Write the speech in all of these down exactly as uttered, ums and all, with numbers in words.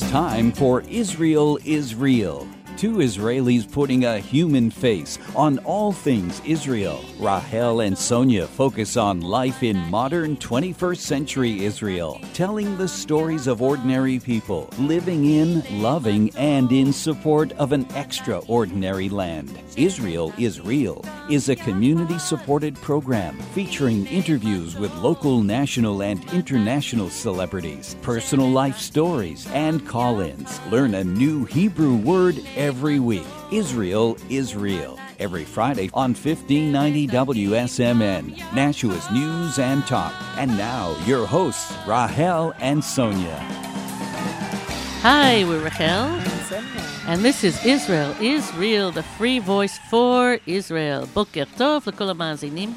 time for Israel is Real. Two Israelis putting a human face on all things Israel. Rahel and Sonia focus on life in modern twenty-first century Israel, telling the stories of ordinary people living in, loving, and in support of an extraordinary land. Israel is Real is a community-supported program featuring interviews with local, national, and international celebrities, personal life stories, and call-ins. Learn a new Hebrew word every week. Israel is Real. Every Friday on fifteen ninety W S M N, Nashua's News and Talk. And now, your hosts, Rahel and Sonia. Hi, we're Rahel. And this is Israel is Real, the free voice for Israel. Boker Tov l'kol hamazinim.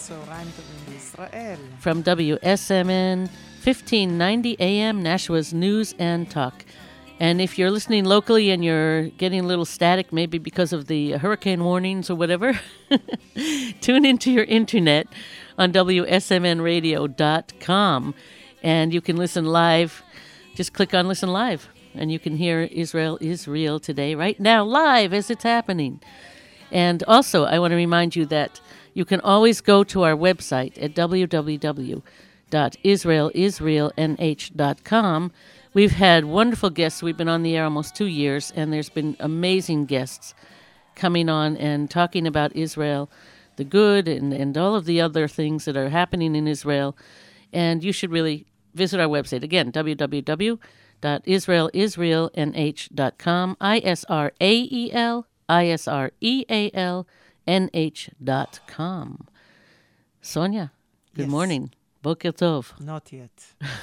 From W S M N, fifteen ninety A M, Nashua's News and Talk. And if you're listening locally and you're getting a little static, maybe because of the hurricane warnings or whatever, tune into your internet on W S M N radio dot com. And you can listen live. Just click on Listen Live. And you can hear Israel is Real today, right now, live as it's happening. And also, I want to remind you that you can always go to our website at w w w dot israel is real n h dot com. We've had wonderful guests. We've been on the air almost two years, and there's been amazing guests coming on and talking about Israel, the good, and, and all of the other things that are happening in Israel. And you should really visit our website. Again, w w w dot israel is real n h dot com, I S R A E L, I S R E A L, N H dot com. Sonia, good Yes. morning. Boker Tov. Not yet.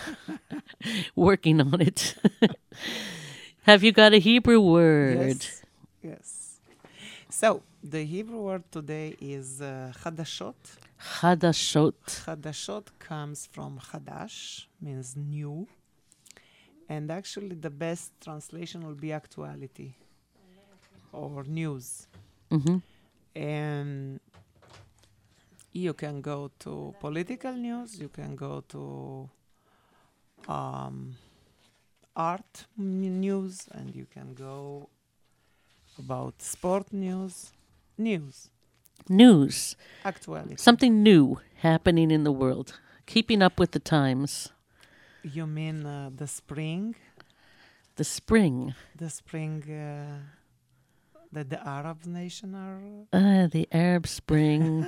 Working on it. Have you got a Hebrew word? Yes. Yes. So, the Hebrew word today is uh, chadashot. Chadashot. Chadashot comes from chadash, means new. And actually, the best translation will be actuality or news. Mm-hmm. And you can go to political news, you can go to um, art m- news, and you can go about sport news. News, News. actuality. Something new happening in the world. Keeping up with the times. You mean uh, the spring? The spring. The spring uh, that the Arab nation are... Ah, the Arab Spring.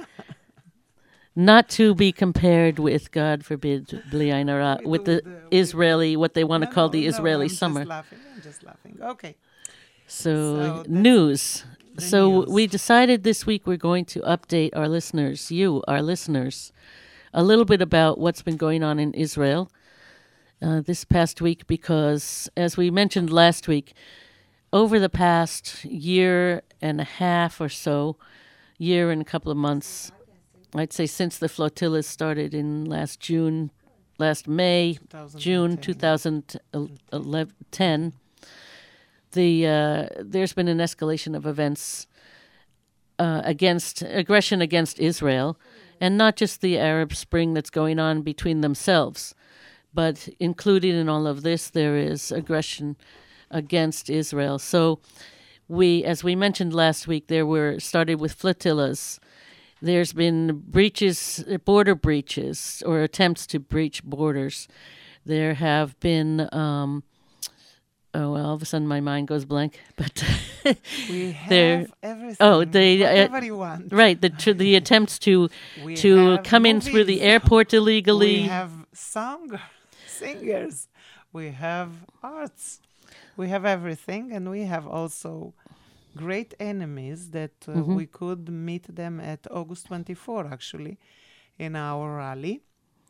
Not to be compared with, God forbid, Bli Ayin Hara, with the With the- Israeli, what they want to No, call no, the no, Israeli I'm summer. Just laughing. I'm just laughing. Okay. So, So that's news. the So news. we decided this week we're going to update our listeners, you, our listeners, a little bit about what's been going on in Israel uh, this past week, because as we mentioned last week, over the past year and a half or so, year and a couple of months, I'd say since the flotilla started in last June, last May, June two thousand ten, the uh, there's been an escalation of events uh, against aggression against Israel, and not just the Arab Spring that's going on between themselves, but included in all of this, there is aggression against Israel. So we, as we mentioned last week, there were started with flotillas. There's been breaches, border breaches, or attempts to breach borders. There have been, um, oh, well, all of a sudden my mind goes blank. But We have there, everything. oh, they, uh, whatever you want. right, the to the attempts to We to have come in through the movies. airport illegally. We have song singers. We have arts. We have everything, and we have also great enemies that uh, Mhm. we could meet them at August twenty-fourth, actually, in our rally.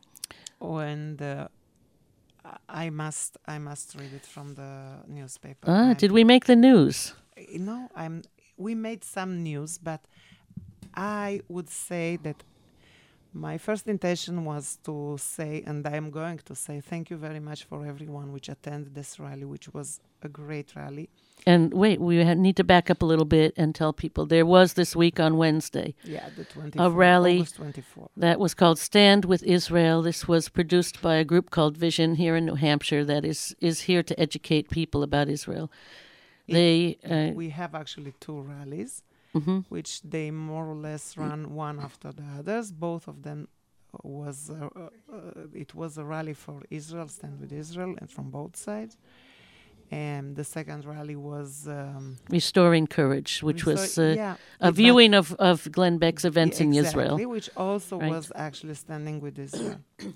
And uh, I must, I must read it from the newspaper. Ah, I'm- did we make the news? you know, I'm. We made some news, but I would say that My first intention was to say, and I'm going to say, thank you very much for everyone which attended this rally, which was a great rally. And wait, we ha- need to back up a little bit and tell people there was this week on Wednesday. Yeah, the twenty-fourth, a rally August twenty-fourth. That was called Stand with Israel. This was produced by a group called Vision here in New Hampshire that is, is here to educate people about Israel. It, they uh, we have actually two rallies, mm-hmm. which they more or less run one after the others. Both of them was uh, uh, it was a rally for Israel, Stand with Israel, and from both sides. And the second rally was um, Restoring Courage, which restor- was uh, yeah, a viewing of, of Glenn Beck's events yeah, in exactly, Israel. which also right. was actually Standing with Israel.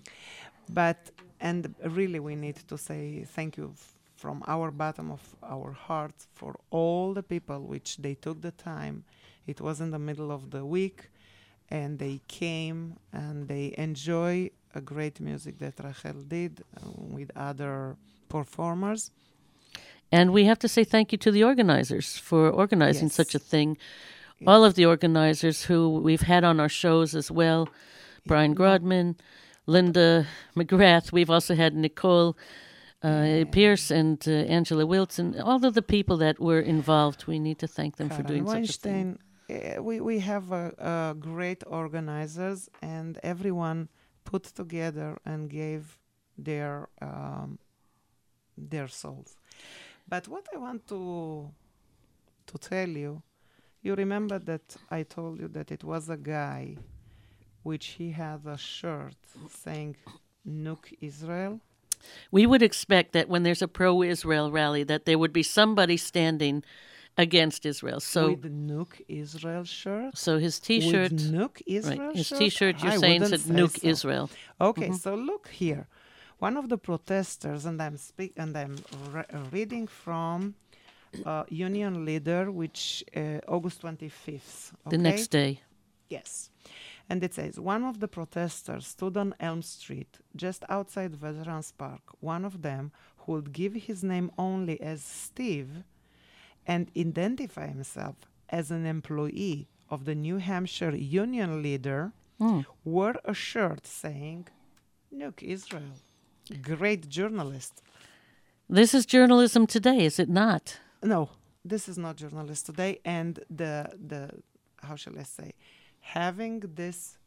But, and really we need to say thank you f- from our bottom of our hearts for all the people which they took the time. It was in the middle of the week, and they came and they enjoy a great music that Rachel did uh, with other performers. And we have to say thank you to the organizers for organizing Yes. such a thing. Yes. All of the organizers who we've had on our shows as well. Brian Grodman, Linda McGrath. We've also had Nicole uh, Pierce and uh, Angela Wilson. All of the people that were involved, we need to thank them for Karen doing Weinstein. such a thing. Uh, we, we have uh, uh, great organizers, and everyone put together and gave their um, their souls. But what I want to to tell you, you remember that I told you that it was a guy which he had a shirt saying Nuke Israel? We would expect that when there's a pro-Israel rally that there would be somebody standing against Israel. So with the Nuke Israel shirt? So his T-shirt, with Nuke Israel right? His shirt? T-shirt, you're I saying wouldn't said say Nuke so. Israel. Okay, Mhm. so look here. One of the protesters, and I'm speak, and I'm re- reading from uh, Union Leader, which uh, August twenty-fifth. Okay? The next day. Yes. And it says, one of the protesters stood on Elm Street, just outside Veterans Park. One of them, who would give his name only as Steve and identify himself as an employee of the New Hampshire Union Leader, Mm. wore a shirt saying, Nuke Israel. Great journalist. This is journalism today, is it not? No, this is not journalist today. And the, the how shall I say, having this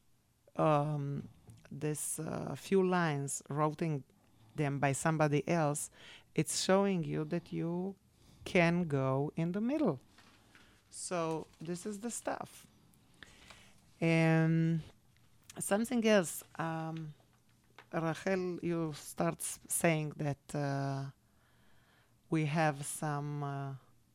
um, this uh, few lines, writing them by somebody else, it's showing you that you can go in the middle. So this is the stuff. And something else, um, Rachel, you start s- saying that uh, we have some uh,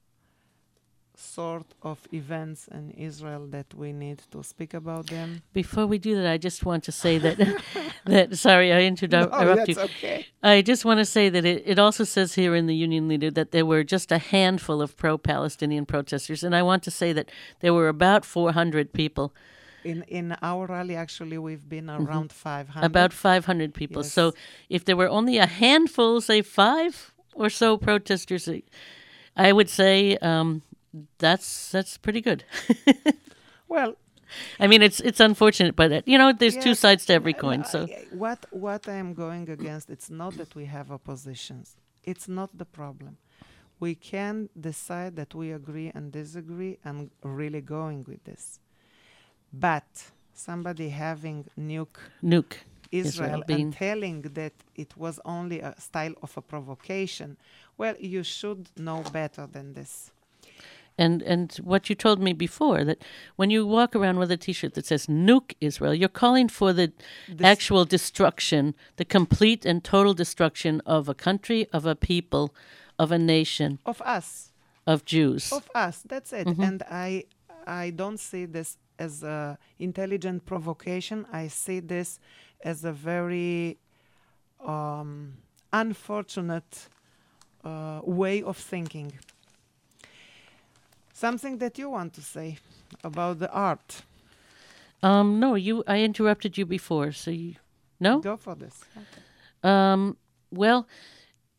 sort of events in Israel that we need to speak about them. Before we do that, I just want to say that, that sorry, I introdu- No, interrupt that's you. okay. I just want to say that it, it also says here in the Union Leader that there were just a handful of pro-Palestinian protesters. And I want to say that there were about four hundred people. In in our rally, actually, we've been around five hundred. About five hundred people. Yes. So if there were only a handful, say five or so protesters, I would say um, that's that's pretty good. Well, I mean, it's it's unfortunate, but uh, you know, there's two yes, sides to every uh, coin. uh, So what what I am going against, it's not that we have oppositions. It's not the problem. We can decide that we agree and disagree and really going with this. But somebody having nuke nuke Israel, Israel being- and telling that it was only a style of a provocation, well, you should know better than this. And and what you told me before, that when you walk around with a T-shirt that says "Nuke Israel," you're calling for the This- actual destruction, the complete and total destruction of a country, of a people, of a nation, Of us. of Jews. Of us, that's it. And I I don't see this as a intelligent provocation. I see this as a very um, unfortunate uh, way of thinking. Something that you want to say about the art. Um, no, you. I interrupted you before, so you. No. Go for this. Okay. Um. Well,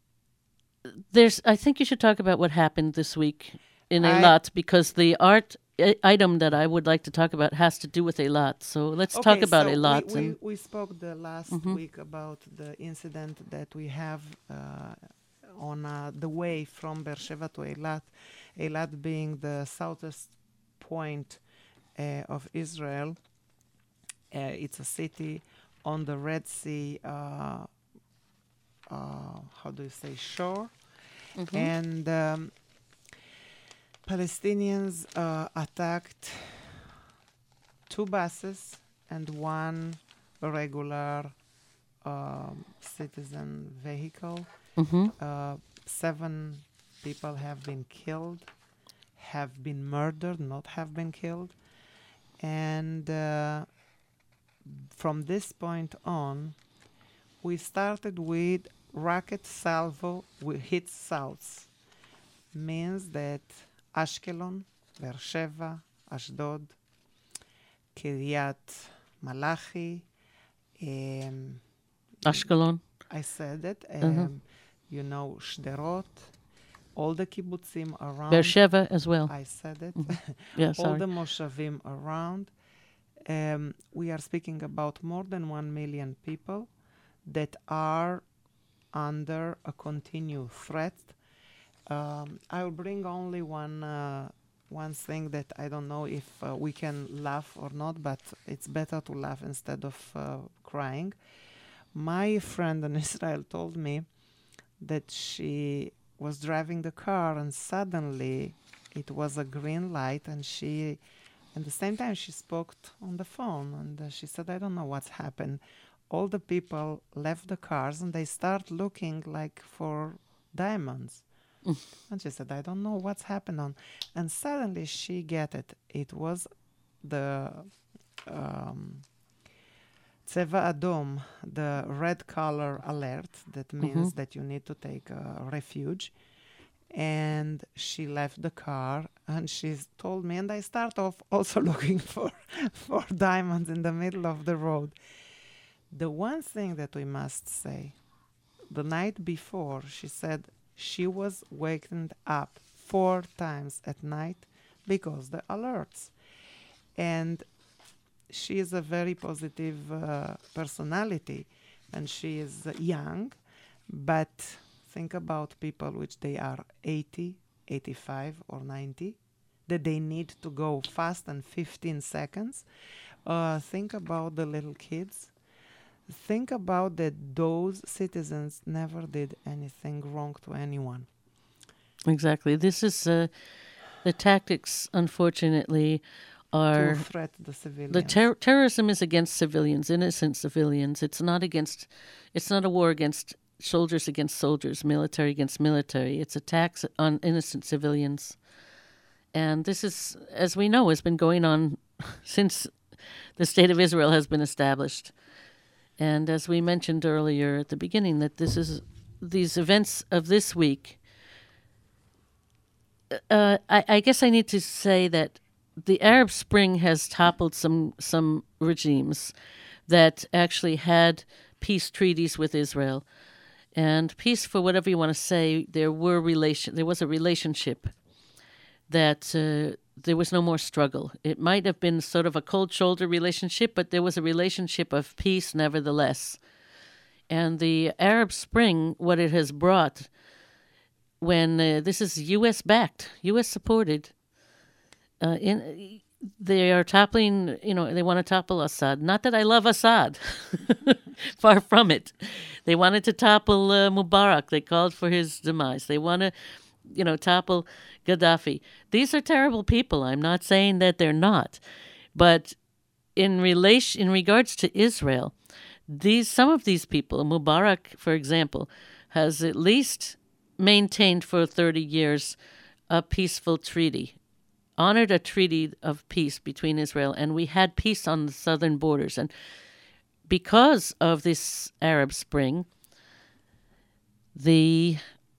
there's. I think you should talk about what happened this week in I- Eilat, because the art I- item that I would like to talk about has to do with Eilat. So let's okay, talk about so Eilat. We, we, and we spoke the last mm-hmm. week about the incident that we have uh, on uh, the way from Beersheba to Eilat, Eilat being the southest point uh, of Israel. Uh, it's a city on the Red Sea, uh, uh, how do you say, shore. Mm-hmm. And um, Palestinians uh, attacked two buses and one regular um, citizen vehicle. Mm-hmm. Uh, seven people have been killed, have been murdered, not have been killed. And uh, from this point on, we started with rocket salvo with hit south. Means that Ashkelon, Beersheba, Ashdod, Kiryat Malachi, um, Ashkelon. I said it. Um, uh-huh. You know, Shderot, all the kibbutzim around. Beersheba as well. I said it. Mm-hmm. Yeah, all sorry. the moshavim around. Um, we are speaking about more than one million people that are under a continued threat. Um, I will bring only one uh, one thing that I don't know if uh, we can laugh or not, but it's better to laugh instead of uh, crying. My friend in Israel told me that she was driving the car and suddenly it was a green light, and she, at the same time, she spoke t- on the phone, and uh, she said, I don't know what's happened. All the people left the cars and they start looking like for diamonds. Mm. And she said, I don't know what's happened on. And suddenly she get it. It was the um, Tseva Adom, the red color alert, that means mm-hmm. that you need to take a refuge. And she left the car, and she told me, and I start off also looking for, for diamonds in the middle of the road. The one thing that we must say, the night before, she said she was wakened up four times at night because the alerts. And she is a very positive uh, personality, and she is uh, young, but think about people which they are eighty, eighty-five, or ninety, that they need to go fast in fifteen seconds. Uh, think about the little kids. Think about that those citizens never did anything wrong to anyone. Exactly. This is uh, the tactics, unfortunately, are... To threat the civilians. The ter- terrorism is against civilians, innocent civilians. It's not against... It's not a war against soldiers against soldiers, military against military. It's attacks on innocent civilians. And this is, as we know, has been going on since the State of Israel has been established. And as we mentioned earlier at the beginning, that this is these events of this week, uh, I, I guess I need to say that the Arab Spring has toppled some some regimes that actually had peace treaties with Israel. And peace, for whatever you want to say, there were relation. There was a relationship that uh, there was no more struggle. It might have been sort of a cold shoulder relationship, but there was a relationship of peace nevertheless. And the Arab Spring, what it has brought, when uh, this is U S backed, U S supported, uh, in they are toppling, you know, they want to topple Assad. Not that I love Assad, far from it. They wanted to topple uh, Mubarak. They called for his demise. They want to, you know, topple Gaddafi. These are terrible people. I'm not saying that they're not. But in relation, in regards to Israel, these some of these people, Mubarak, for example, has at least maintained for thirty years a peaceful treaty, honored a treaty of peace between Israel, and we had peace on the southern borders. And because of this Arab Spring, the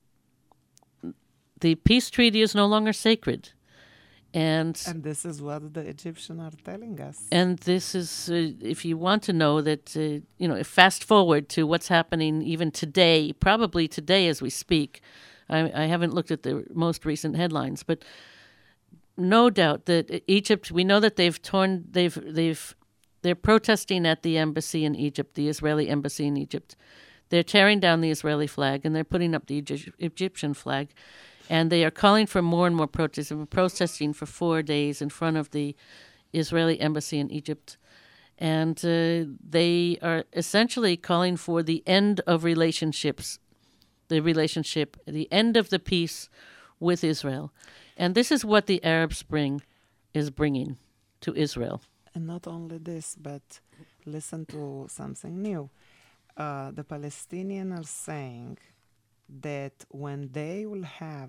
the peace treaty is no longer sacred. And, and this is what the Egyptians are telling us. And this is, uh, if you want to know that, uh, you know, fast forward to what's happening even today, probably today as we speak. I, I haven't looked at the most recent headlines, but no doubt that Egypt, we know that they've torn, they've, they've, they're protesting at the embassy in Egypt, the Israeli embassy in Egypt. They're tearing down the Israeli flag and they're putting up the Egy- Egyptian flag. And they are calling for more and more protests. They've been protesting for four days in front of the Israeli embassy in Egypt. And uh, they are essentially calling for the end of relationships, the relationship, the end of the peace with Israel. And this is what the Arab Spring is bringing to Israel. And not only this, but listen to something new. Uh, the Palestinians are saying that when they will have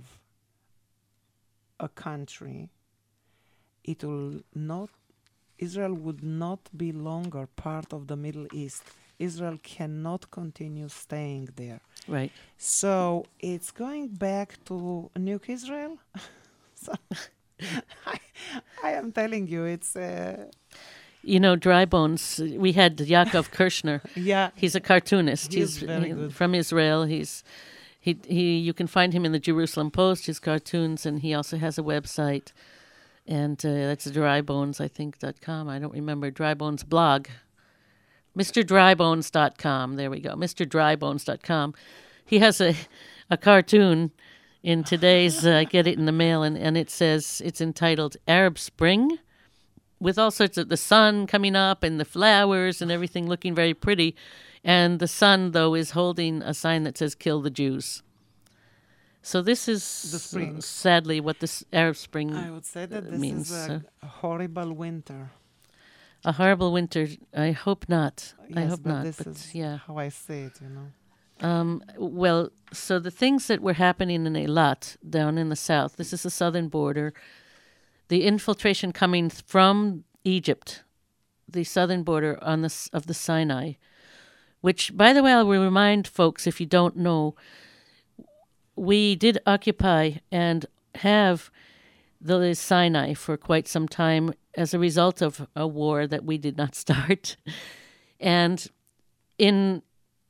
a country, it will not, Israel would not be longer part of the Middle East. Israel cannot continue staying there. Right. So it's going back to nuke Israel. So I, I am telling you, it's... Uh, You know, Dry Bones, we had Yaakov Kirshner. Yeah. He's a cartoonist. He's, He's very good. From Israel. He's he he. You can find him in the Jerusalem Post, his cartoons, and he also has a website. And uh, that's dry bones, I think, dot com. I don't remember. Dry Bones blog. Mr Dry Bones dot com. There we go. Mr Dry Bones dot com. He has a, a cartoon in today's, uh, I get it in the mail, and, and it says, it's entitled Arab Spring, with all sorts of the sun coming up and the flowers and everything looking very pretty. And the sun, though, is holding a sign that says, kill the Jews. So this is The spring. sadly what this Arab Spring I would say that this means. is a horrible winter. A horrible winter. I hope not. I Yes, hope but not. this But is yeah. how I see it, you know. Um, well, so the things that were happening in Eilat down in the south, this is the southern border, the infiltration coming from Egypt, the southern border on the, of the Sinai, which, by the way, I will remind folks, if you don't know, we did occupy and have the Sinai for quite some time as a result of a war that we did not start. And in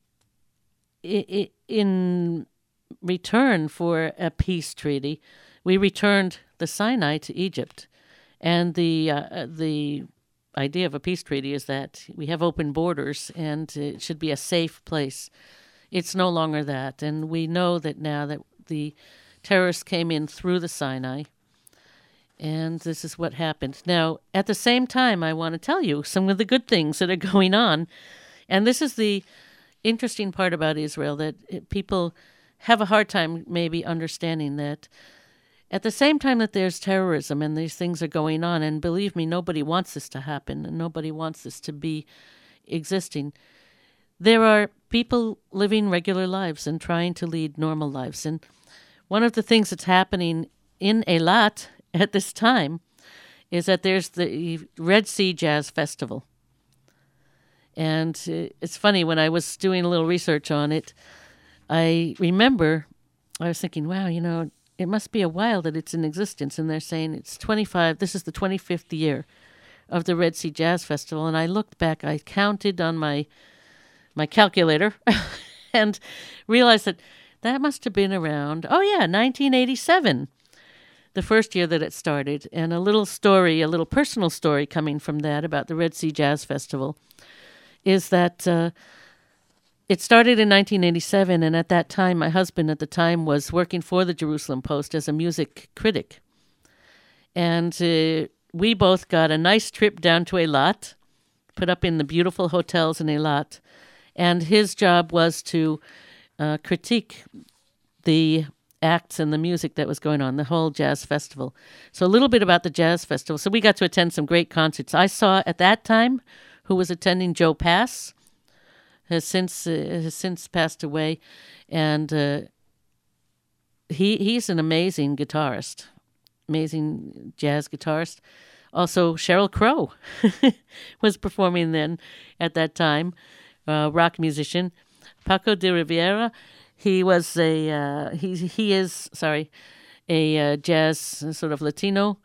in return for a peace treaty, we returned the Sinai to Egypt. And the uh, the idea of a peace treaty is that we have open borders and it should be a safe place. It's no longer that. And we know that now that the terrorists came in through the Sinai. And this is what happened. Now, at the same time, I want to tell you some of the good things that are going on. And this is the interesting part about Israel, that it, people have a hard time maybe understanding that at the same time that there's terrorism and these things are going on, and believe me, nobody wants this to happen and nobody wants this to be existing, there are people living regular lives and trying to lead normal lives. And one of the things that's happening in Eilat at this time is that there's the Red Sea Jazz Festival. And it's funny, when I was doing a little research on it, I remember, I was thinking, wow, you know, it must be a while that it's in existence. And they're saying it's twenty-five, this is the twenty-fifth year of the Red Sea Jazz Festival. And I looked back, I counted on my my calculator and realized that that must have been around, oh yeah, nineteen eighty-seven. The first year that it started. And a little story, a little personal story coming from that about the Red Sea Jazz Festival is that uh, it started in nineteen eighty-seven, and at that time, my husband at the time was working for the Jerusalem Post as a music critic. And uh, we both got a nice trip down to Eilat, put up in the beautiful hotels in Eilat, and his job was to uh, critique the acts and the music that was going on, the whole jazz festival. So a little bit about the jazz festival. So we got to attend some great concerts. I saw at that time who was attending Joe Pass, has since uh, has since passed away, and uh, he he's an amazing guitarist, amazing jazz guitarist. Also, Sheryl Crow was performing then at that time, uh, rock musician. Paco de Rivera, he was a uh, he he is sorry, a uh, jazz sort of Latino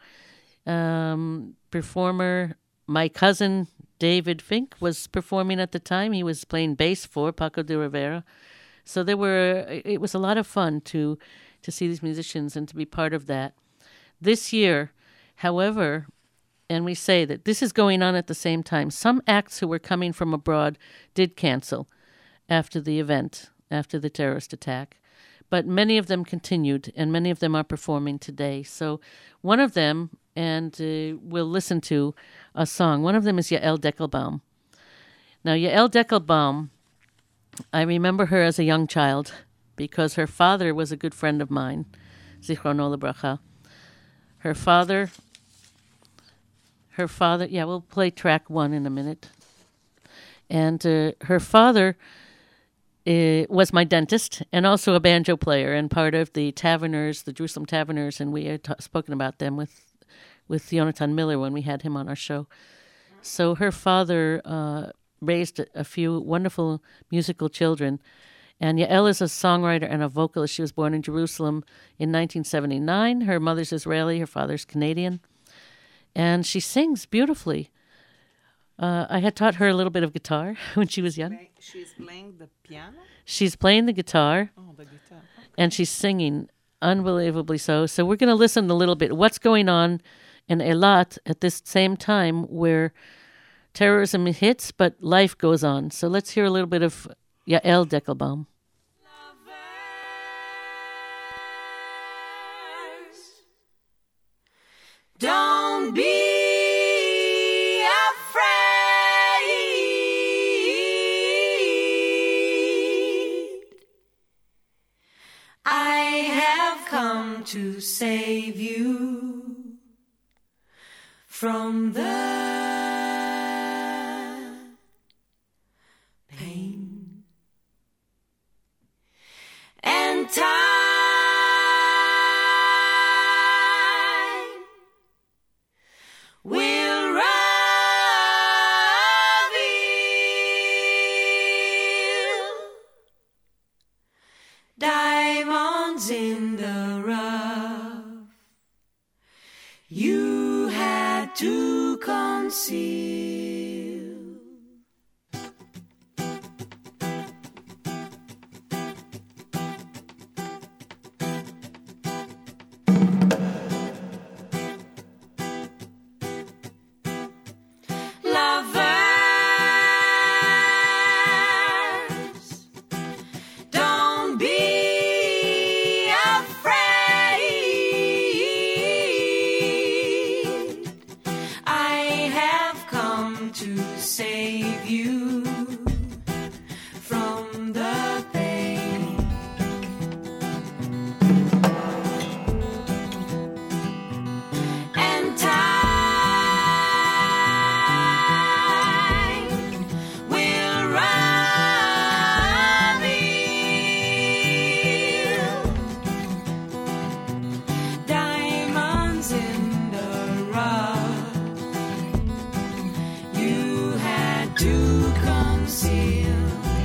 um, performer. My cousin David Fink was performing at the time. He was playing bass for Paco de Rivera. So there were, it was a lot of fun to to see these musicians and to be part of that. This year, However, and we say that this is going on at the same time, some acts who were coming from abroad did cancel after the event, after the terrorist attack. But many of them continued, and many of them are performing today. So one of them, and uh, we'll listen to a song, one of them is Yael Deckelbaum. Now, Yael Deckelbaum, I remember her as a young child because her father was a good friend of mine, Zichrono Lebracha. Her father, her father, yeah, we'll play track one in a minute. And uh, her father uh, was my dentist and also a banjo player and part of the Taverners, the Jerusalem Taverners, and we had t- spoken about them with, with Yonatan Miller when we had him on our show. So her father uh, raised a, a few wonderful musical children. And Yael is a songwriter and a vocalist. She was born in Jerusalem in nineteen seventy-nine. Her mother's Israeli, her father's Canadian. And she sings beautifully. Uh, I had taught her a little bit of guitar when she was young. She's playing the piano? She's playing the guitar. Oh, the guitar. Okay. And she's singing unbelievably so. So we're going to listen a little bit. What's going on in Eilat at this same time where terrorism hits, but life goes on. So let's hear a little bit of Yael Deckelbaum. Don't be afraid. I have come to save you from the pain and time. In the rough, you had to conceal. Lovers, don't be save you from the pain and time will reveal diamonds in the rough. To conceal.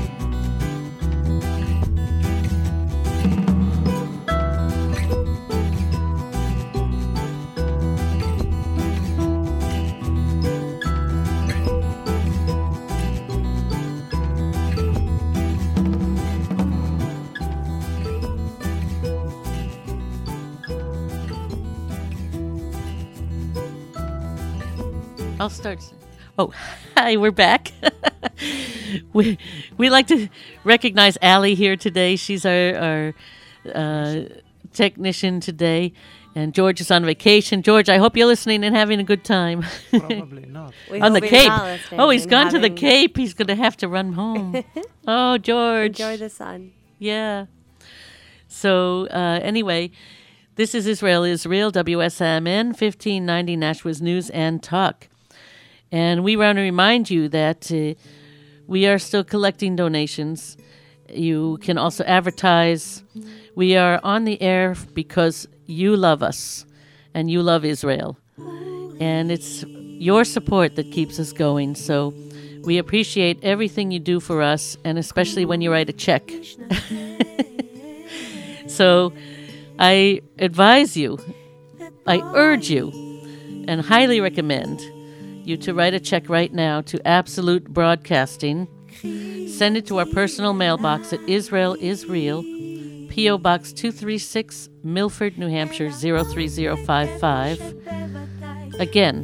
I'll start. Oh, hi, we're back. we we like to recognize Allie here today. She's our, our uh, technician today. And George is on vacation. George, I hope you're listening and having a good time. Probably not. On the Cape. Oh, he's gone to the Cape. He's going to have to run home. Oh, George. Enjoy the sun. Yeah. So uh, anyway, this is Israel Israel, W S M N, fifteen ninety Nashwa's News and Talk. And we want to remind you that uh, we are still collecting donations. You can also advertise. We are on the air because you love us and you love Israel. And it's your support that keeps us going. So we appreciate everything you do for us, and especially when you write a check. So I advise you, I urge you, and highly recommend you to write a check right now to Absolute Broadcasting. Send it to our personal mailbox at Israel is Real, P O Box two thirty-six, Milford, New Hampshire zero three zero five five. Again,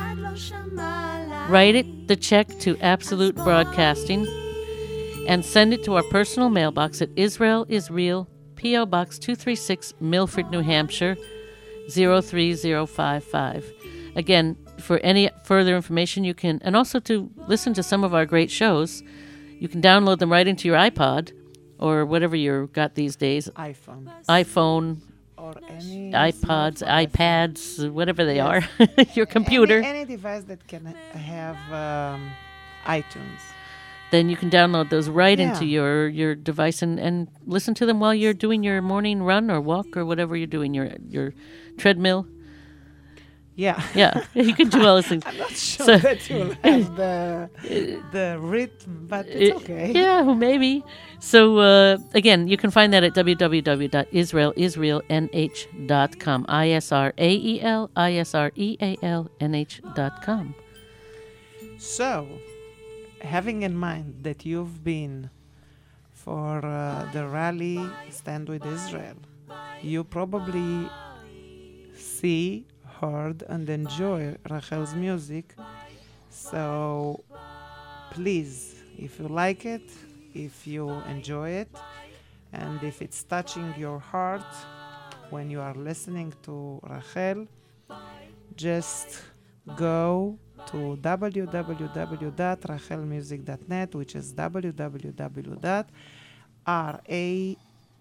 write it the check to Absolute Broadcasting and send it to our personal mailbox at Israel is Real, P O. Box two thirty-six, Milford, New Hampshire, zero three zero five five. Again, for any further information, you can, and also to listen to some of our great shows, you can download them right into your iPod or whatever you've got these days. iPhone. iPhone. Or any iPods, smartphone. iPads, whatever they Yes. are, your computer. Any, any device that can have um, iTunes. Then you can download those right Yeah. into your, your device and, and listen to them while you're doing your morning run or walk or whatever you're doing, your your treadmill. Yeah. Yeah, you can do all those things. I'm not sure So- that you'll have the the rhythm, but it's okay. Yeah, well, maybe. So, uh, again, you can find that at w w w dot israel israel n h dot com. I S R A E L I S R E A L N H dot com. So, having in mind that you've been for uh, the rally Stand With Israel, you probably see, heard, and enjoy Rachel's music. So, please, if you like it, if you enjoy it, and if it's touching your heart when you are listening to Rachel, just go to w w w dot rachel music dot net, which is w w w dot rachel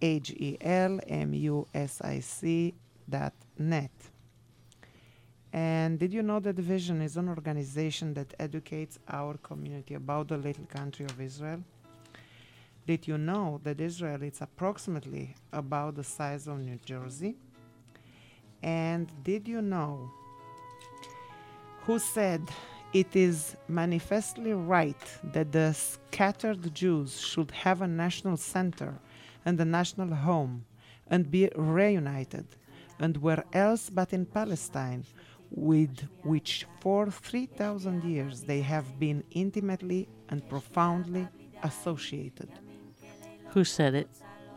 music dot net. And did you know that Vision is an organization that educates our community about the little country of Israel? Did you know that Israel is approximately about the size of New Jersey? And did you know who said it is manifestly right that the scattered Jews should have a national center and a national home and be reunited, and where else but in Palestine, with which for three thousand years they have been intimately and profoundly associated? Who said it?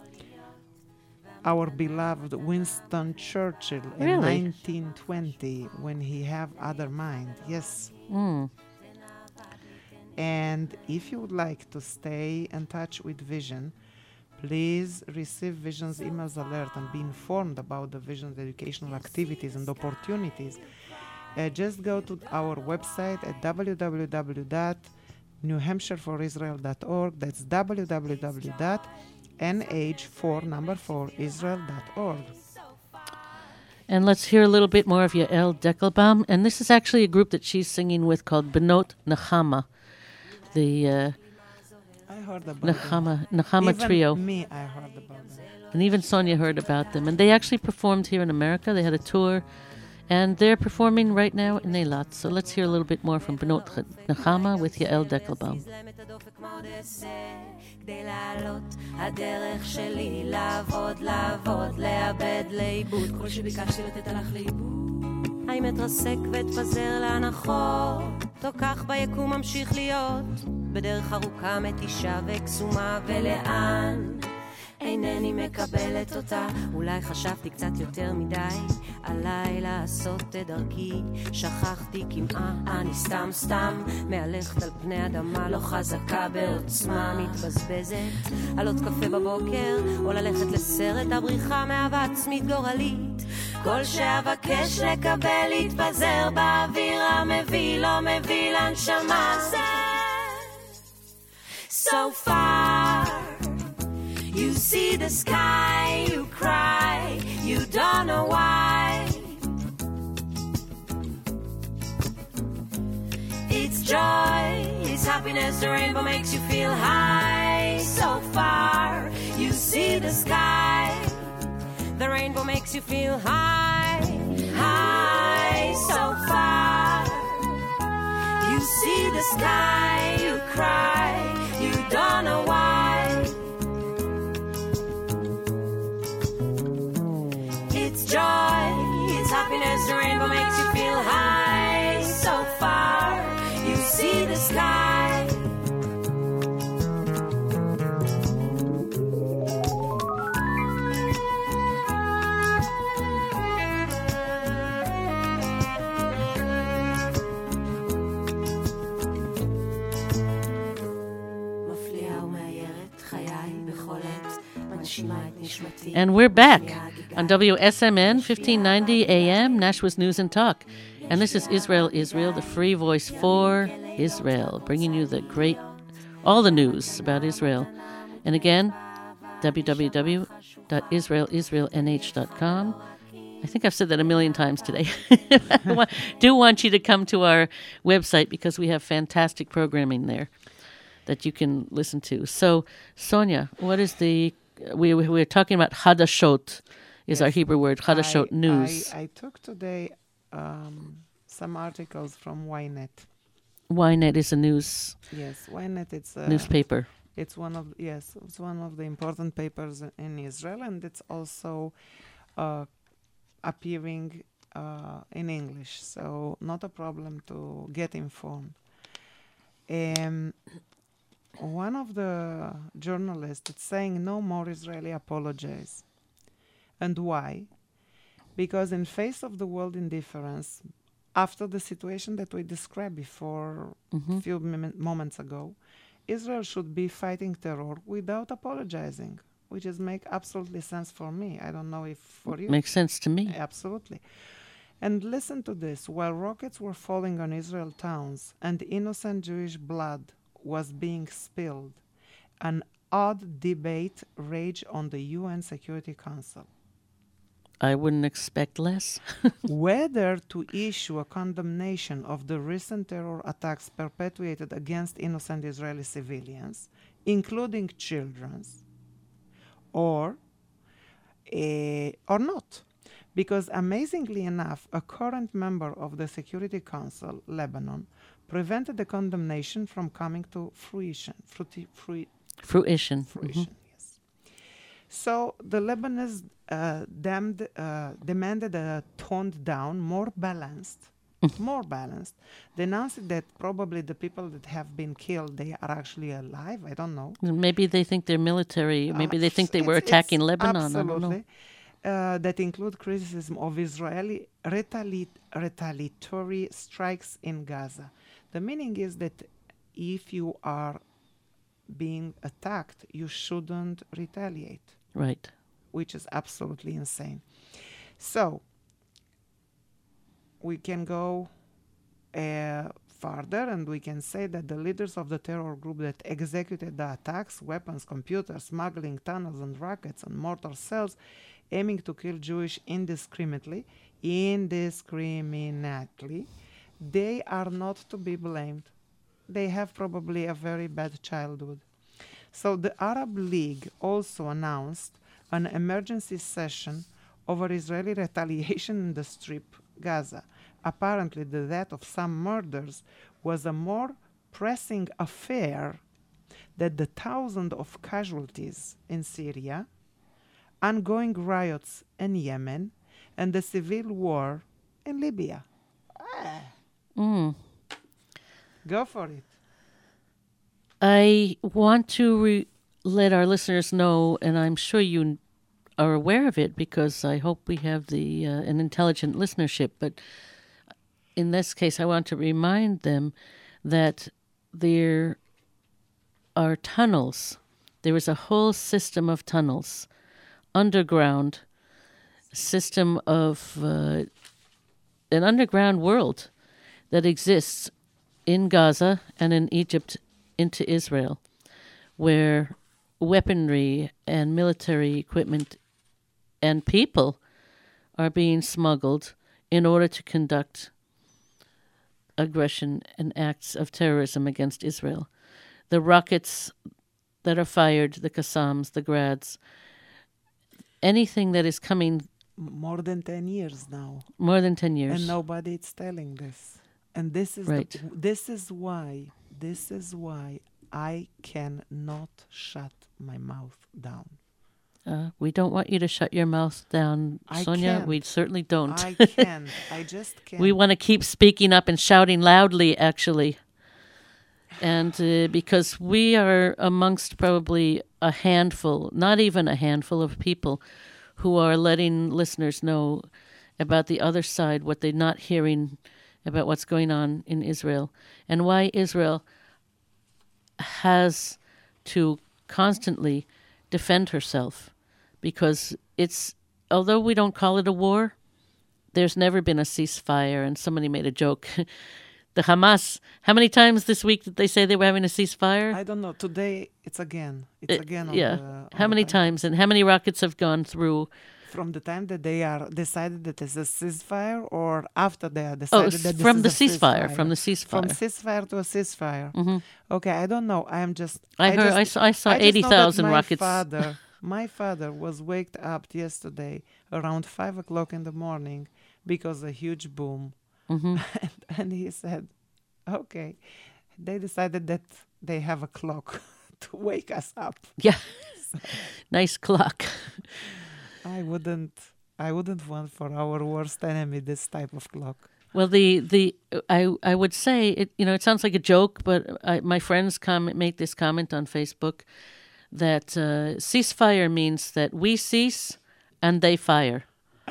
Our beloved Winston Churchill in Really? nineteen twenty, when he have other mind. Yes. Mm. And if you would like to stay in touch with Vision, please receive Vision's emails alert and be informed about the Vision's educational activities and opportunities. Uh, just go to our website at w w w dot new hampshire for israel dot org. That's w w w dot n h four number four israel dot org. And let's hear a little bit more of Yael Deckelbaum. And this is actually a group that she's singing with called Benot Nechama. The uh, I heard about them. Nechama, Nechama Even Trio. me, I heard about them. And even Sonia heard about them. And they actually performed here in America. They had a tour. And they're performing right now in Eilat. So let's hear a little bit more from Benot Nechama with Yael Deckelbaum. כדי לעלות, הדרך שלי לעבוד, לעבוד, לאבד, לאיבוד, כל שביקשתי לתת הלך לאיבוד. האם אתרסק ואתפזר להנחות, או כך ביקום ממשיך להיות, בדרך ארוכה מתישה וקסומה, ולאן אינני מקבלת אותה. אולי חשבתי קצת יותר מדי עליי לעשות את דרכי, שכחתי כמעט, אני סתם סתם מהלכת על פני אדמה לא חזקה בעוצמה, מתבזבזת על עוד קפה בבוקר או ללכת לסרט, הבריחה מאהבה עצמית גורלית. כל שאבקש לקבל יתפזר באוויר המביא לא מביא לנשמה. So far you see the sky, you cry, you don't know why. It's joy, it's happiness, the rainbow makes you feel high. So far, you see the sky, the rainbow makes you feel high, high. So far, you see the sky, you cry, you don't know why. It's joy, it's happiness, the rainbow makes you feel high. So far, you see the sky. And we're back on W S M N fifteen ninety A M, Nashua's News and Talk. And this is Israel, Israel, the free voice for Israel, bringing you the great, all the news about Israel. And again, w w w dot israel israel n h dot com. I think I've said that a million times today. I do want you to come to our website because we have fantastic programming there that you can listen to. So, Sonia, what is the... We, we we're talking about Hadashot, is yes. our Hebrew word, Hadashot, I, news. I, I took today um, some articles from Ynet. Ynet is a news... Yes, Ynet, it's a... Newspaper. It's one of... Yes, it's one of the important papers in Israel, and it's also... Uh, appearing uh, in English, so not a problem to get informed. Um, one of the journalists is saying no more Israeli apologies. And why? Because in face of the world indifference, after the situation that we described before mm-hmm. a few mom- moments ago, Israel should be fighting terror without apologizing. Which is make absolutely sense for me. I don't know if for you. Makes sense to me. Absolutely. And listen to this. While rockets were falling on Israel towns and innocent Jewish blood was being spilled, an odd debate raged on the U N Security Council. I wouldn't expect less. Whether to issue a condemnation of the recent terror attacks perpetuated against innocent Israeli civilians, including children's, or uh, or not. Because amazingly enough, a current member of the Security Council, Lebanon, prevented the condemnation from coming to fruition. Fruti, frui, fruition. Fruition, mm-hmm. yes. So the Lebanese uh, damned, uh, demanded a toned down, more balanced, more balanced. They announced that probably the people that have been killed, they are actually alive. I don't know. Maybe they think they're military. Maybe uh, they think they were attacking Lebanon. Absolutely. I don't know. Uh, that include criticism of Israeli retali- retaliatory strikes in Gaza. The meaning is that if you are being attacked, you shouldn't retaliate. Right. Which is absolutely insane. So, we can go uh, further and we can say that the leaders of the terror group that executed the attacks, weapons, computers, smuggling tunnels and rockets and mortar cells, aiming to kill Jewish indiscriminately, indiscriminately, they are not to be blamed. They have probably a very bad childhood. So the Arab League also announced an emergency session over Israeli retaliation in the Strip, Gaza. Apparently, the death of some murders was a more pressing affair than the thousands of casualties in Syria, ongoing riots in Yemen, and the civil war in Libya. Ah. Mm. Go for it. I want to re- let our listeners know, and I'm sure you are aware of it because I hope we have the uh, an intelligent listenership, but in this case, I want to remind them that there are tunnels. There is a whole system of tunnels, underground system of uh, an underground world that exists in Gaza and in Egypt into Israel, where weaponry and military equipment and people are being smuggled in order to conduct aggression and acts of terrorism against Israel. The rockets that are fired, the Qassams, the Grads, anything that is coming... More than ten years now. More than ten years. And nobody is telling this. And this is right. the, this is why, this is why I cannot shut my mouth down. Uh, we don't want you to shut your mouth down, I Sonia. Can't. We certainly don't. I can't. I just can't. We want to keep speaking up and shouting loudly, actually. And uh, because we are amongst probably a handful, not even a handful of people who are letting listeners know about the other side, what they're not hearing about what's going on in Israel, and why Israel has to constantly defend herself because it's, although we don't call it a war, there's never been a ceasefire. And somebody made a joke. The Hamas, how many times this week did they say they were having a ceasefire? I don't know. Today, it's again. It's It- again on yeah. the... on How the many time. times and how many rockets have gone through? From the time that they are decided that it's a ceasefire, or after they are Oh, decided s- that from the this is a ceasefire, from the ceasefire. From ceasefire to a ceasefire. Mhm. Okay, I don't know. I am just... I heard, just, I saw, I saw I just know eighty thousand that rockets. My father, my father was waked up yesterday around five o'clock in the morning because a huge boom. Mhm. and, and he said, okay, they decided that they have a clock to wake us up. Yeah, nice clock. I wouldn't, I wouldn't want for our worst enemy this type of clock. Well, the the I I would say it. You know, it sounds like a joke, but I, my friends comment make this comment on Facebook that uh, ceasefire means that we cease and they fire,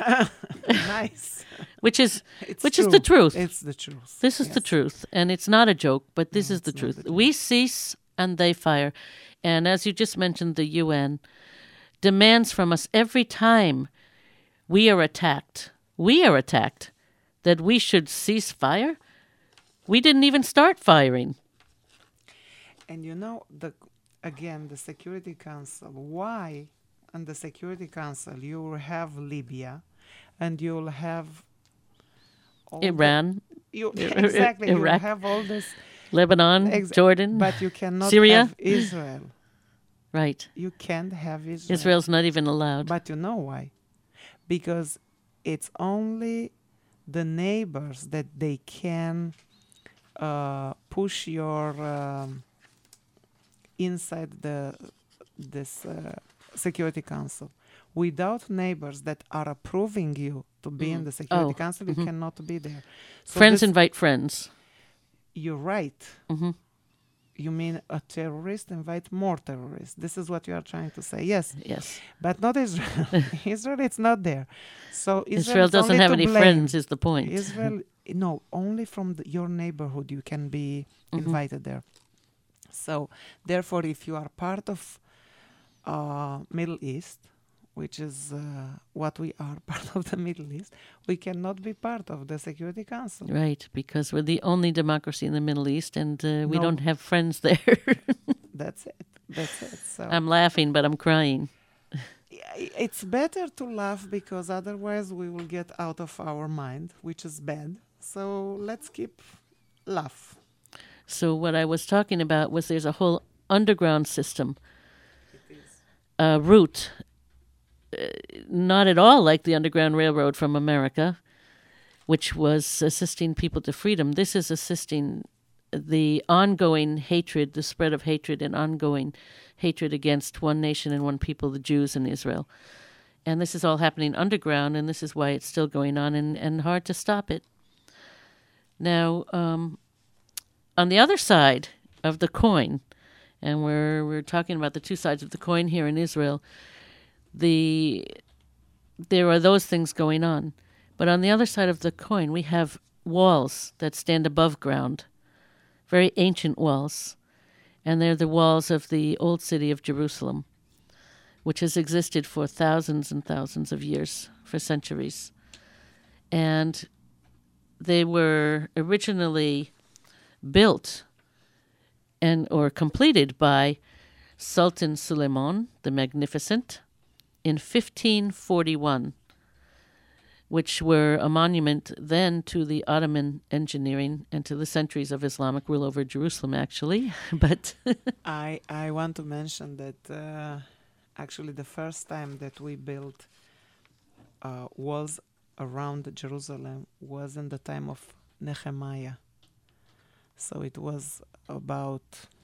Nice. which is It's which true. is the truth. It's the truth. This is the Yes. truth, and it's not a joke, but this No, is the it's not truth. the truth. We cease and they fire. And as you just mentioned, the U N demands from us every time we are attacked, we are attacked, that we should cease fire. We didn't even start firing. And you know, the again, the Security Council, why on the Security Council you will have Libya and you'll have all the- Iran, you, I- exactly, you'll Iraq. have all this, Lebanon, Ex- Jordan, but you cannot Syria? have Israel. right. You can't have Israel. Israel's not even allowed. But you know why? Because it's only the neighbors that they can uh, push your um, inside the this uh, Security Council. Without neighbors that are approving you to be in Mm. the Security Oh, Council, you mhm. cannot be there. So Friends this- invite friends. you're right. Hmm. You mean a terrorist invite more terrorists. This is what you are trying to say. Yes, Yes. but not Israel. Israel, it's not there. So Israel, Israel is doesn't only have to any blame. friends, is the point. Israel, no, only from the, your neighborhood you can be Mhm. invited there. So, therefore, if you are part of uh, Middle East, which is uh, what we are, part of the Middle East, we cannot be part of the Security Council. Right, because we're the only democracy in the Middle East, and uh, we No. don't have friends there. That's it. That's it. So I'm laughing, but I'm crying. i- it's better to laugh because otherwise we will get out of our mind, which is bad. So let's keep laugh. So what I was talking about was there's a whole underground system, a route, uh, not at all like the Underground Railroad from America, which was assisting people to freedom. This is assisting the ongoing hatred, the spread of hatred and ongoing hatred against one nation and one people, the Jews in Israel. And this is all happening underground, and this is why it's still going on and, and hard to stop it. Now, um, on the other side of the coin, and we're we're talking about the two sides of the coin here in Israel, the there are those things going on. But on the other side of the coin, we have walls that stand above ground, very ancient walls, and they're the walls of the old city of Jerusalem, which has existed for thousands and thousands of years, for centuries. And they were originally built and or completed by Sultan Suleiman the Magnificent in fifteen forty-one, which were a monument then to the Ottoman engineering and to the centuries of Islamic rule over Jerusalem, actually. But I I want to mention that uh, actually the first time that we built uh, walls around Jerusalem was in the time of Nehemiah. So it was about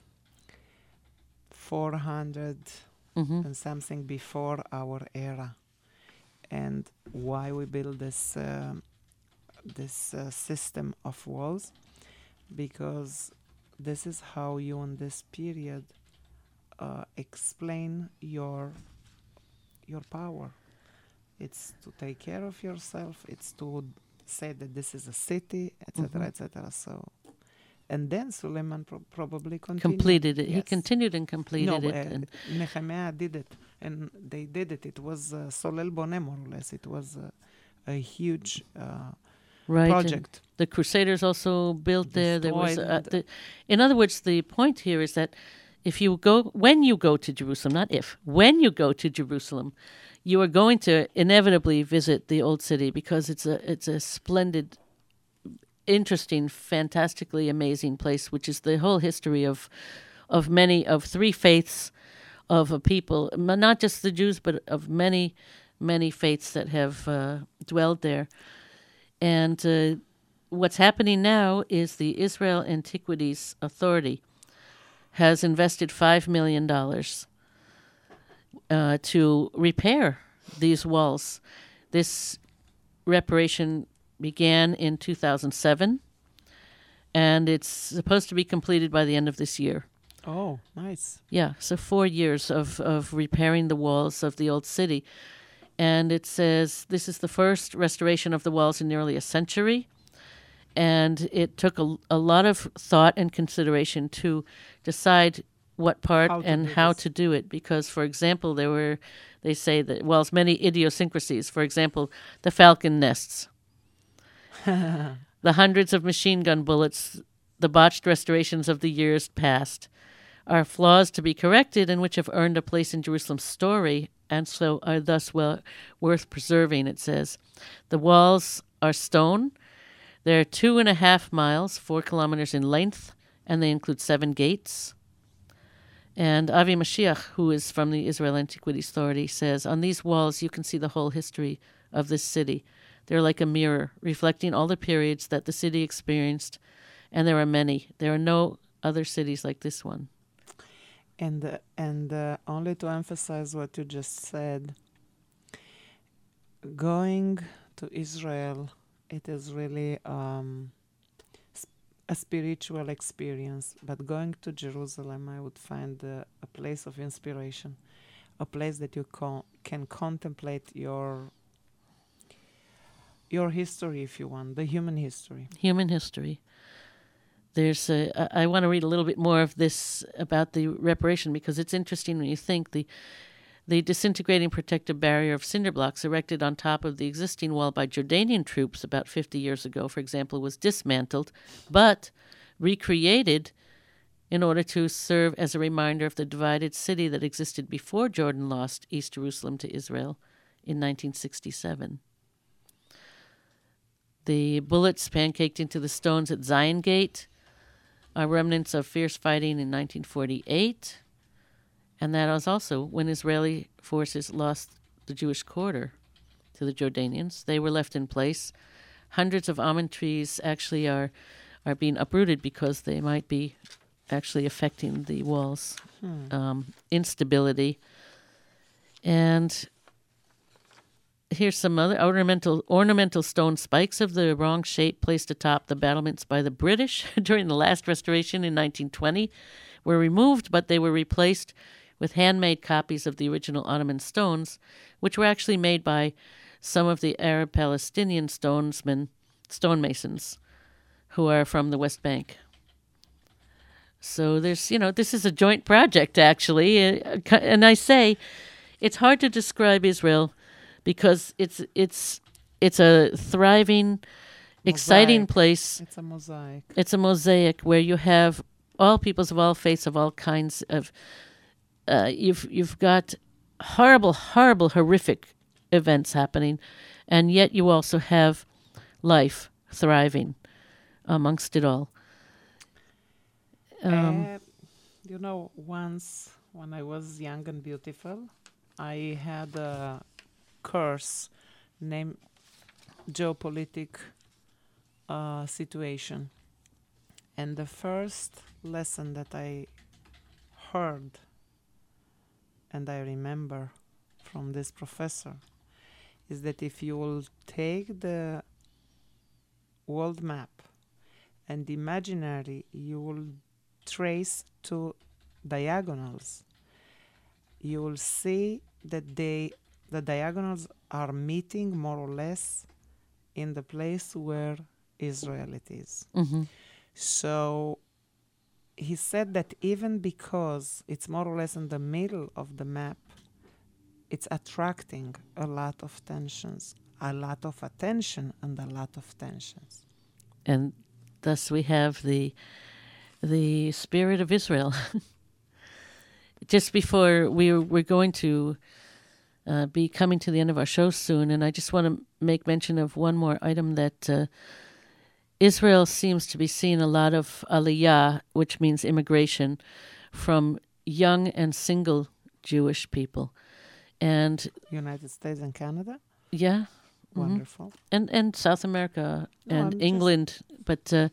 four hundred mhm, and something before our era. And why we build this um this uh, system of walls? Because this is how you in this period uh, explain your your power. It's to take care of yourself. It's to say that this is a city, et cetera, Mhm. et cetera. So and then Suleiman pro- probably continued. Completed it. Yes. He continued and completed no, it. Uh, and Nehemiah did it, and they did it. It was uh, Solel Boneh, more or less. It was uh, a huge uh, right, project. The Crusaders also built there. There was, uh, Destroyed the, in other words, the point here is that if you go, when you go to Jerusalem, not if, when you go to Jerusalem, you are going to inevitably visit the old city because it's a it's a splendid, interesting, fantastically amazing place, which is the whole history of of many of three faiths of a people, not just the Jews, but of many, many faiths that have uh, dwelled there. And uh, what's happening now is the Israel Antiquities Authority has invested five million dollars uh, to repair these walls. This reparation began in two thousand seven, and it's supposed to be completed by the end of this year. Oh, nice. Yeah, so four years of, of repairing the walls of the old city. And it says this is the first restoration of the walls in nearly a century. And it took a, a lot of thought and consideration to decide what part How to and do how this. to do it. Because, for example, there were, they say that, well, it's many idiosyncrasies. For example, the falcon nests, the hundreds of machine gun bullets, the botched restorations of the years past, are flaws to be corrected and which have earned a place in Jerusalem's story and so are thus well worth preserving, it says. The walls are stone. They're two and a half miles, four kilometers in length, and they include seven gates. And Avi Mashiach, who is from the Israel Antiquities Authority, says, on these walls you can see the whole history of this city. They're like a mirror, reflecting all the periods that the city experienced, and there are many. There are no other cities like this one. And uh, and uh, only to emphasize what you just said, going to Israel, it is really um, sp- a spiritual experience. But going to Jerusalem, I would find uh, a place of inspiration, a place that you con- can contemplate your your history, if you want, the human history. Human history. There's a, I want to read a little bit more of this about the reparation because it's interesting when you think the the disintegrating protective barrier of cinder blocks erected on top of the existing wall by Jordanian troops about fifty years ago, for example, was dismantled but recreated in order to serve as a reminder of the divided city that existed before Jordan lost East Jerusalem to Israel in nineteen sixty-seven. The bullets pancaked into the stones at Zion Gate are remnants of fierce fighting in nineteen forty-eight, and that was also when Israeli forces lost the Jewish quarter to the Jordanians. They were left in place. Hundreds of almond trees actually are are being uprooted because they might be actually affecting the walls. Hmm. Um, instability. And here's some other ornamental ornamental stone spikes of the wrong shape placed atop the battlements by the British during the last restoration in nineteen twenty were removed, but they were replaced with handmade copies of the original Ottoman stones, which were actually made by some of the Arab Palestinian stonesmen, stonemasons, who are from the West Bank. So there's, you know, this is a joint project, actually. Uh, and I say, it's hard to describe Israel because it's it's it's a thriving, mosaic. Exciting place. It's a mosaic. It's a mosaic where you have all peoples of all faiths of all kinds of. Uh, you've you've got horrible, horrible, horrific events happening, and yet you also have life thriving amongst it all. Um, uh, you know, once when I was young and beautiful, I had a course named Geopolitic uh, Situation. And the first lesson that I heard and I remember from this professor is that if you will take the world map and imaginary, you will trace two diagonals, you will see that they the diagonals are meeting more or less in the place where Israel it is. mm-hmm. So he said that even because it's more or less in the middle of the map, it's attracting a lot of tensions, a lot of attention and a lot of tensions. And thus we have the the spirit of Israel. Just before we were, we're going to uh, be coming to the end of our show soon, and I just want to make mention of one more item that uh, Israel seems to be seeing a lot of aliyah, which means immigration, from young and single Jewish people. And United States and Canada? Yeah. Wonderful. Mm-hmm. And and South America no, and I'm England. But uh,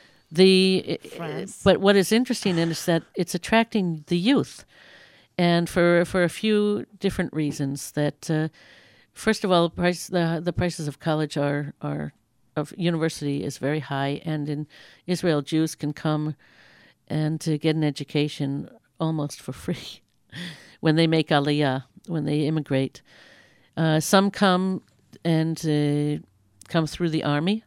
the France. But what is interesting is that it's attracting the youth. And for for a few different reasons. That uh, first of all, price the the prices of college are are of university is very high, and in Israel, Jews can come and to get an education almost for free when they make aliyah, when they immigrate. Uh, some come and uh, come through the army,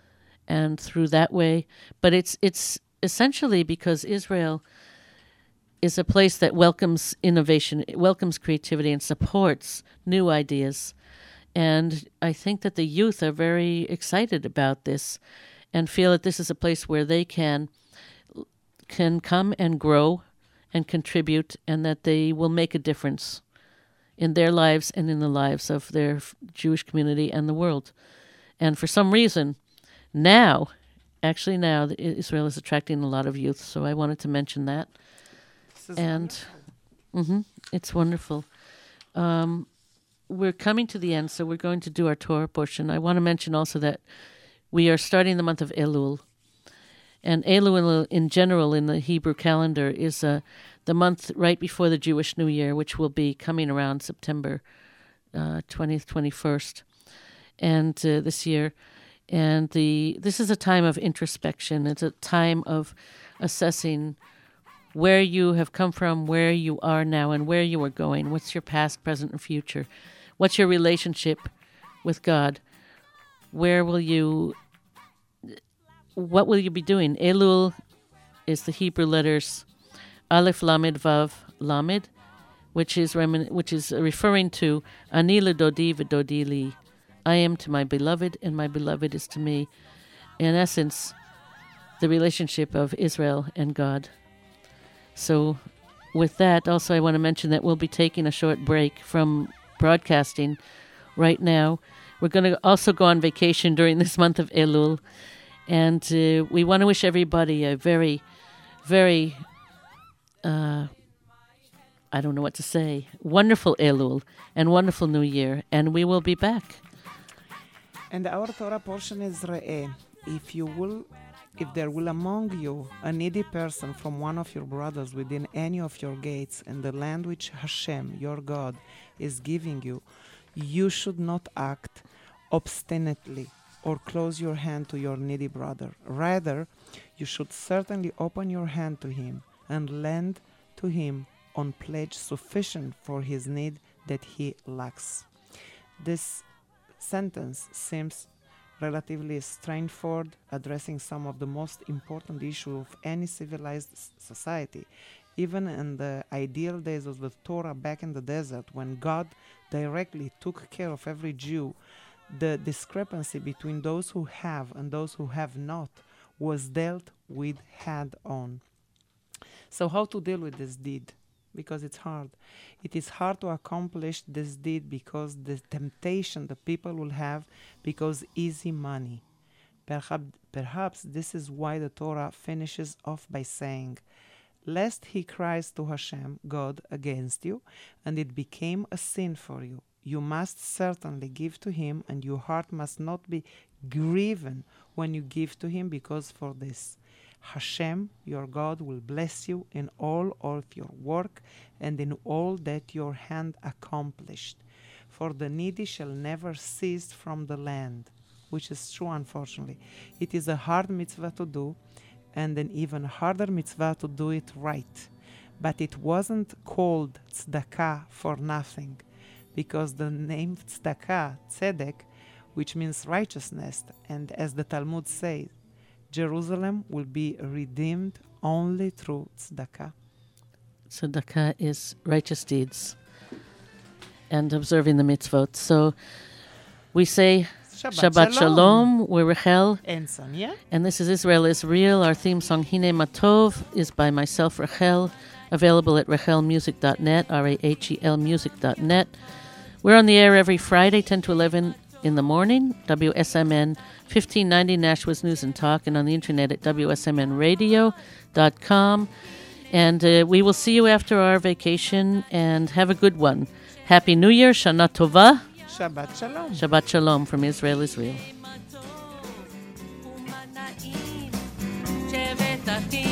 and through that way. But it's it's essentially because Israel is a place that welcomes innovation, it welcomes creativity, and supports new ideas. And I think that the youth are very excited about this and feel that this is a place where they can can come and grow and contribute, and that they will make a difference in their lives and in the lives of their Jewish community and the world. And for some reason, now, actually now, Israel is attracting a lot of youth. So I wanted to mention that. And mm-hmm, it's wonderful. Um, we're coming to the end, so we're going to do our Torah portion. I want to mention also that we are starting the month of Elul. And Elul in general in the Hebrew calendar is uh, the month right before the Jewish New Year, which will be coming around September uh, twentieth, twenty-first, and uh, this year. And the this is a time of introspection. It's a time of assessing where you have come from, where you are now, and where you are going. What's your past, present, and future? What's your relationship with God? Where will you, what will you be doing? Elul is the Hebrew letters Aleph, Lamed, Vav, Lamed, which is remin- which is referring to Ani ledodi v'dodi li. I am to my beloved, and my beloved is to me. In essence, the relationship of Israel and God. So with that, also I want to mention that we'll be taking a short break from broadcasting right now. We're going to also go on vacation during this month of Elul. And uh, we want to wish everybody a very, very, uh, I don't know what to say, wonderful Elul and wonderful New Year. And we will be back. And our Torah portion is Re'eh. If you will... If there will among you a needy person from one of your brothers within any of your gates, and the land which Hashem, your God, is giving you, you should not act obstinately or close your hand to your needy brother. Rather, you should certainly open your hand to him and lend to him on pledge sufficient for his need that he lacks. This sentence seems relatively straightforward, addressing some of the most important issues of any civilized s- society. Even in the ideal days of the Torah back in the desert, when God directly took care of every Jew, the discrepancy between those who have and those who have not was dealt with head on. So how to deal with this deed? Because it's hard. It is hard to accomplish this deed because the temptation the people will have because easy money. Perhaps, perhaps this is why the Torah finishes off by saying, lest he cries to Hashem, God, against you, and it became a sin for you. You must certainly give to him, and your heart must not be grieved when you give to him, because for this Hashem, your God, will bless you in all of your work and in all that your hand accomplished. For the needy shall never cease from the land, which is true, unfortunately. It is a hard mitzvah to do, and an even harder mitzvah to do it right. But it wasn't called tzedakah for nothing, because the name tzedakah, tzedek, which means righteousness, and as the Talmud says, Jerusalem will be redeemed only through tzedakah. Tzedakah is righteous deeds and observing the mitzvot. So we say Shabbat, Shabbat Shalom. Shalom. We're Rachel. And Sonia. And this is Israel is Real. Our theme song, Hine Matov, is by myself, Rachel. Available at rachel music dot net, R A H E L music dot net. We're on the air every Friday, ten to eleven in the morning, W S M N fifteen ninety Nashua's News and Talk, and on the internet at W S M N radio dot com. And uh, we will see you after our vacation, and have a good one. Happy New Year, Shana Tova. Shabbat Shalom. Shabbat Shalom from Israel is Real.